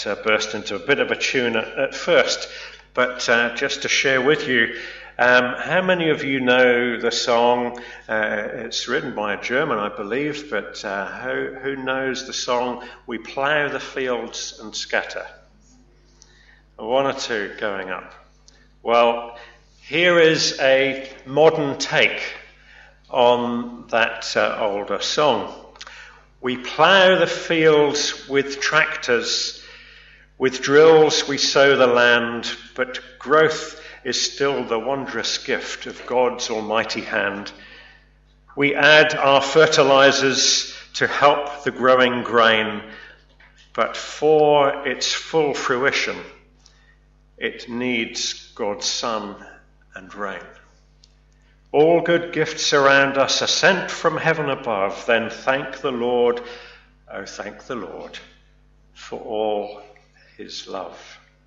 burst into a bit of a tune at first. But just to share with you, how many of you know the song? It's written by a German, I believe, but who knows the song, "We Plough the Fields and Scatter"? One or two going up. Well, here is a modern take on that older song. We plough the fields with tractors, with drills we sow the land, but growth is still the wondrous gift of God's almighty hand. We add our fertilizers to help the growing grain, but for its full fruition, it needs God's sun and rain. All good gifts around us are sent from heaven above. Then thank the Lord, oh thank the Lord, for all his love.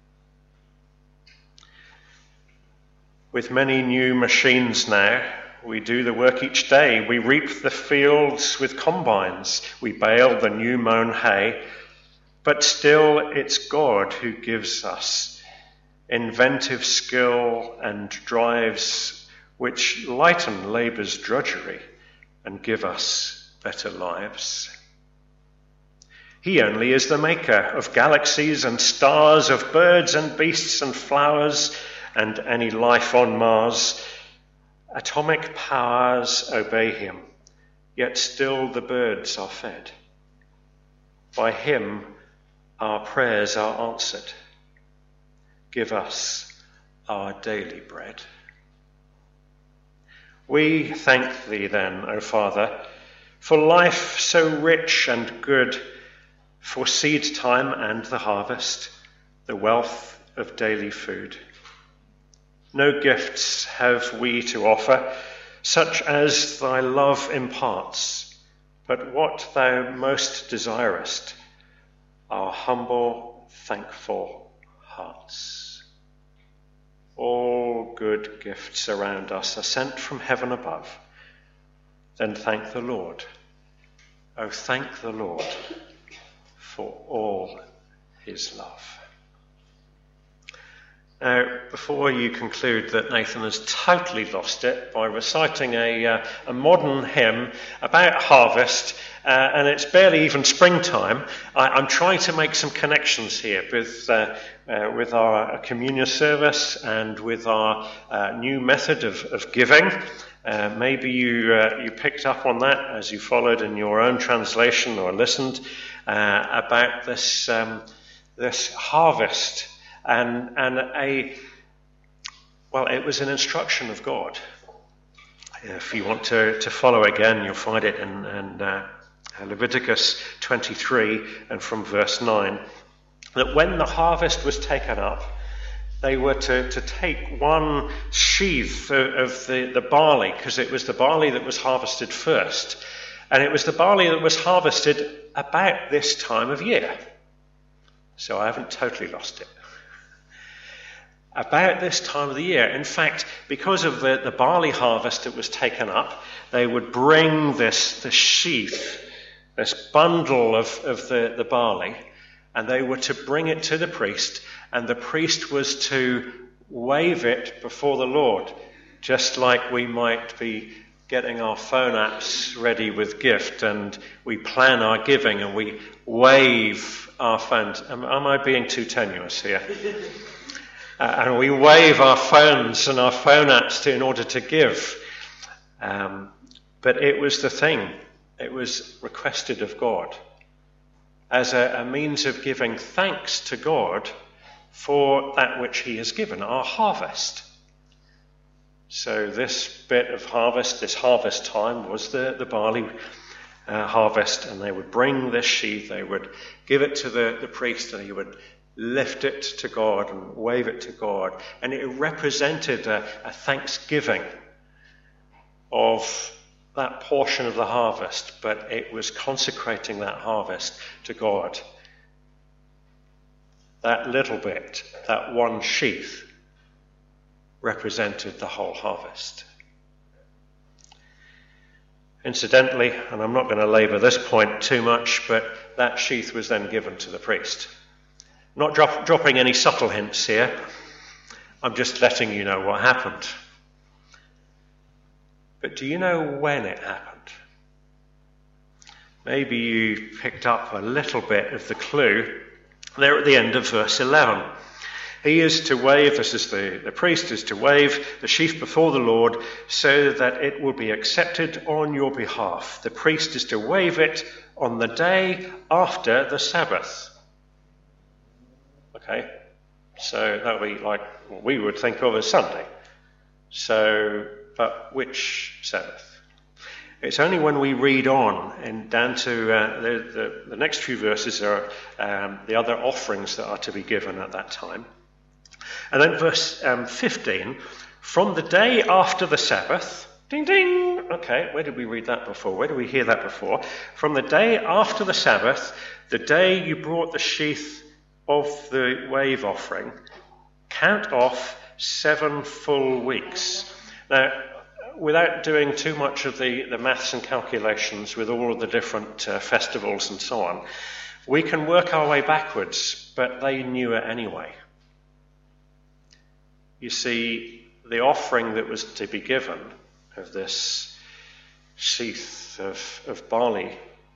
With many new machines now, we do the work each day. We reap the fields with combines. We bale the new mown hay. But still it's God who gives us inventive skill and drives which lighten labour's drudgery and give us better lives. He only is the maker of galaxies and stars, of birds and beasts and flowers and any life on Mars. Atomic powers obey him, yet still the birds are fed. By him our prayers are answered. Give us our daily bread. We thank thee then, O Father, for life so rich and good, for seed time and the harvest, the wealth of daily food. No gifts have we to offer, such as thy love imparts, but what thou most desirest, our humble, thankful hearts. All good gifts around us are sent from heaven above. Then thank the Lord. Oh, thank the Lord for all his love. Now, before you conclude that Nathan has totally lost it by reciting a modern hymn about harvest, and it's barely even springtime, I'm trying to make some connections here with our communion service and with our new method of giving. Maybe you picked up on that as you followed in your own translation or listened about this harvest. It was an instruction of God. If you want to follow again, you'll find it in Leviticus 23 and from verse 9, that when the harvest was taken up, they were to take one sheaf of the barley, because it was the barley that was harvested first. And it was the barley that was harvested about this time of year. So I haven't totally lost it. About this time of the year. In fact, because of the barley harvest that was taken up, they would bring this sheaf, this bundle of the barley, and they were to bring it to the priest, and the priest was to wave it before the Lord, just like we might be getting our phone apps ready with gift, and we plan our giving, and we wave our phones. Am I being too tenuous here? And we wave our phones and our phone apps in order to give. But it was the thing. It was requested of God as a means of giving thanks to God for that which he has given, our harvest. So this bit of harvest, this harvest time, was the barley harvest, and they would bring this sheaf, they would give it to the priest, and he would lift it to God and wave it to God. And it represented a thanksgiving of that portion of the harvest, but it was consecrating that harvest to God. That little bit, that one sheaf, represented the whole harvest. Incidentally, and I'm not going to labour this point too much, but that sheaf was then given to the priest. I'm not dropping any subtle hints here. I'm just letting you know what happened. But do you know when it happened? Maybe you picked up a little bit of the clue there at the end of verse 11. He is to wave, this is the priest is to wave the sheaf before the Lord so that it will be accepted on your behalf. The priest is to wave it on the day after the Sabbath. Okay, so that would be like what we would think of as Sunday. So, but which Sabbath? It's only when we read on and down to the next few verses are the other offerings that are to be given at that time. And then verse 15, from the day after the Sabbath, ding ding, okay, where did we read that before? Where did we hear that before? From the day after the Sabbath, the day you brought the sheaf of the wave offering, count off 7 full weeks. Now, without doing too much of the maths and calculations with all of the different festivals and so on, we can work our way backwards, but they knew it anyway. You see, the offering that was to be given of this sheaf of barley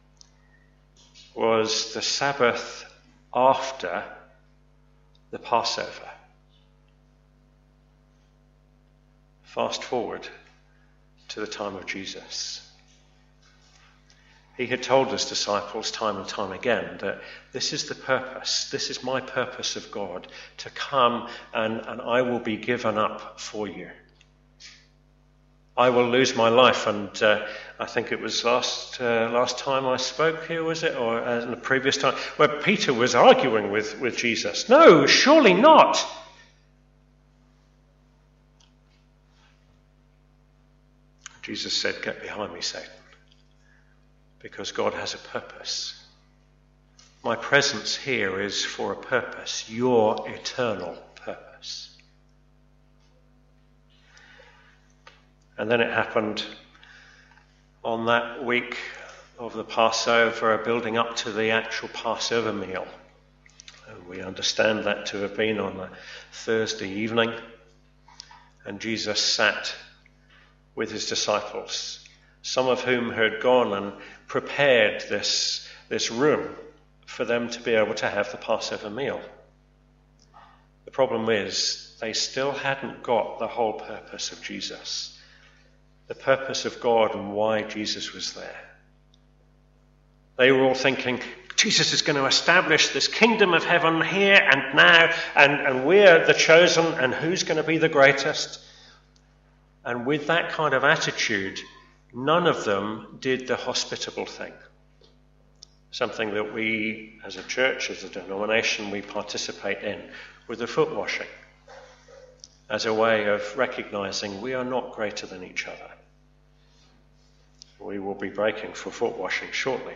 was the Sabbath after the Passover. Fast forward to the time of Jesus. He had told his disciples time and time again that this is the purpose, this is my purpose of God, to come and I will be given up for you. I will lose my life, and I think it was last time I spoke here, was it? Or in the previous time, where Peter was arguing with Jesus. No, surely not. Jesus said, get behind me, Satan, because God has a purpose. My presence here is for a purpose, your eternal purpose. And then it happened on that week of the Passover, building up to the actual Passover meal. And we understand that to have been on a Thursday evening. And Jesus sat with his disciples, some of whom had gone and prepared this room for them to be able to have the Passover meal. The problem is they still hadn't got the whole purpose of Jesus, the purpose of God and why Jesus was there. They were all thinking, Jesus is going to establish this kingdom of heaven here and now, and we're the chosen, and who's going to be the greatest? And with that kind of attitude, none of them did the hospitable thing. Something that we, as a church, as a denomination, we participate in, with the foot washing, as a way of recognizing we are not greater than each other. We will be breaking for foot washing shortly.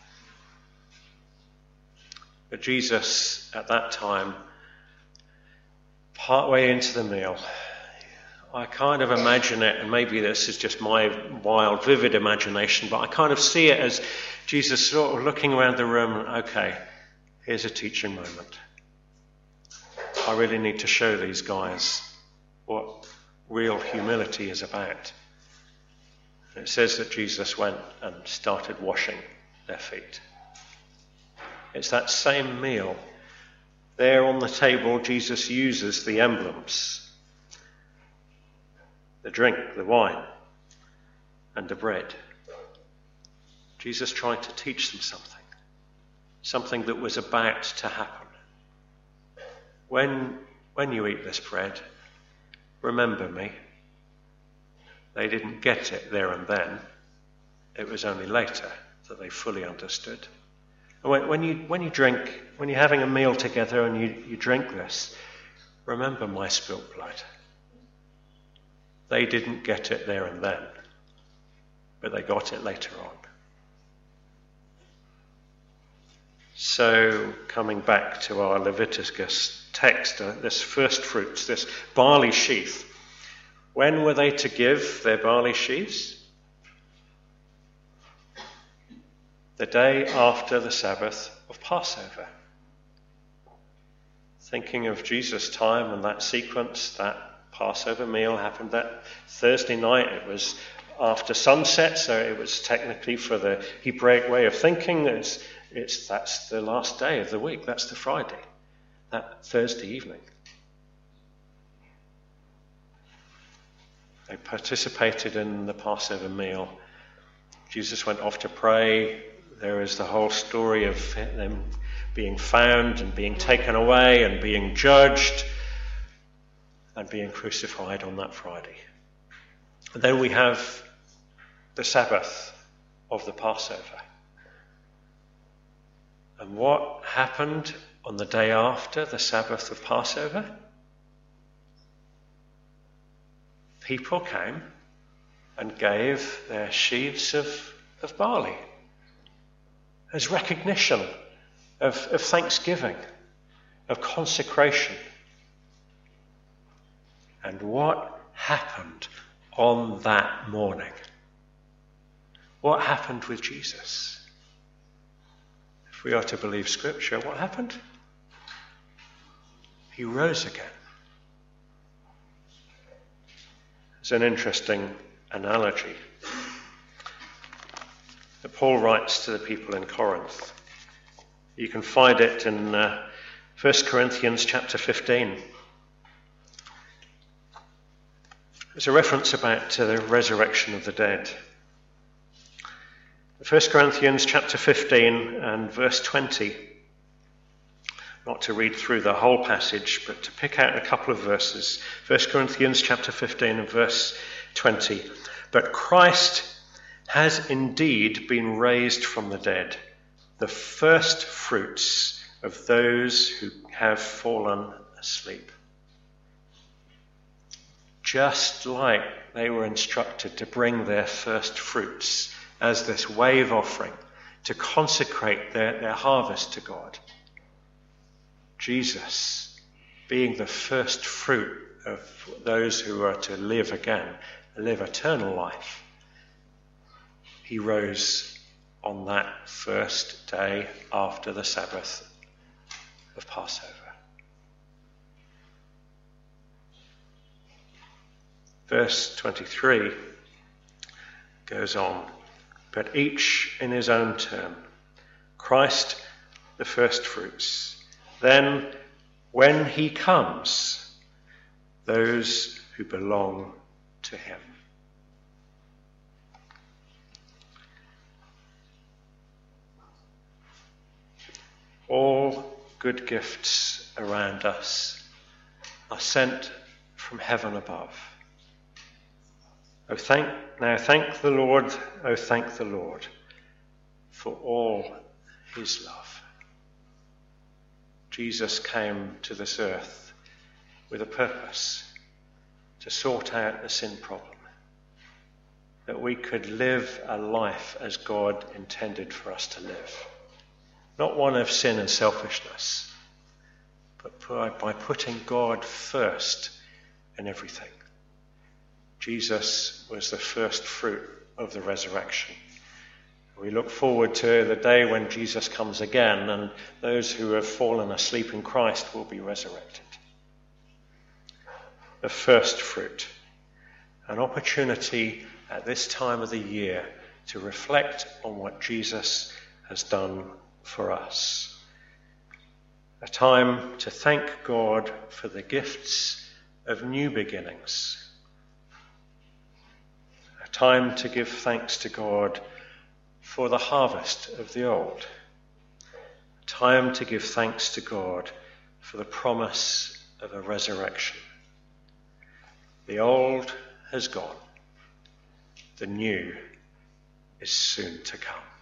But Jesus, at that time, partway into the meal, I kind of imagine it, and maybe this is just my wild, vivid imagination, but I kind of see it as Jesus sort of looking around the room and, okay, here's a teaching moment. I really need to show these guys what real humility is about. And it says that Jesus went and started washing their feet. It's that same meal. There on the table, Jesus uses the emblems. The drink, the wine, and the bread. Jesus tried to teach them something that was about to happen. When you eat this bread, remember me. They didn't get it there and then. It was only later that they fully understood. And when you drink, when you're having a meal together and you drink this, remember my spilt blood. They didn't get it there and then, but they got it later on. So, coming back to our Leviticus text, this first fruits, this barley sheaf, when were they to give their barley sheaves? The day after the Sabbath of Passover. thinking of Jesus' time and that sequence. That Passover meal happened that Thursday night. It was after sunset, so it was technically, for the Hebraic way of thinking, that's the last day of the week. That's the Friday, that Thursday evening. They participated in the Passover meal. Jesus went off to pray. There is the whole story of them being found and being taken away and being judged and being crucified on that Friday. And then we have the Sabbath of the Passover. And what happened on the day after the Sabbath of Passover? People came and gave their sheaves of barley as recognition of thanksgiving, of consecration. And what happened on that morning? What happened with Jesus? If we are to believe Scripture, what happened? He rose again. It's an interesting analogy that Paul writes to the people in Corinth. You can find it in 1 Corinthians chapter 15. There's a reference about the resurrection of the dead. 1 Corinthians chapter 15 and verse 20. Not to read through the whole passage, but to pick out a couple of verses. 1 Corinthians chapter 15 and verse 20. But Christ has indeed been raised from the dead, the first fruits of those who have fallen asleep. Just like they were instructed to bring their first fruits as this wave offering to consecrate their harvest to God. Jesus, being the first fruit of those who are to live again, live eternal life, he rose on that first day after the Sabbath of Passover. Verse 23 goes on, but each in his own turn. Christ the first fruits. Then, when he comes, those who belong to him. All good gifts around us are sent from heaven above. Thank the Lord, thank the Lord for all his love. Jesus came to this earth with a purpose, to sort out the sin problem, that we could live a life as God intended for us to live. Not one of sin and selfishness, but by putting God first in everything. Jesus was the first fruit of the resurrection. We look forward to the day when Jesus comes again and those who have fallen asleep in Christ will be resurrected. The first fruit, an opportunity at this time of the year to reflect on what Jesus has done for us. A time to thank God for the gifts of new beginnings. A time to give thanks to God for the harvest of the old. A time to give thanks to God for the promise of a resurrection. The old has gone. The new is soon to come.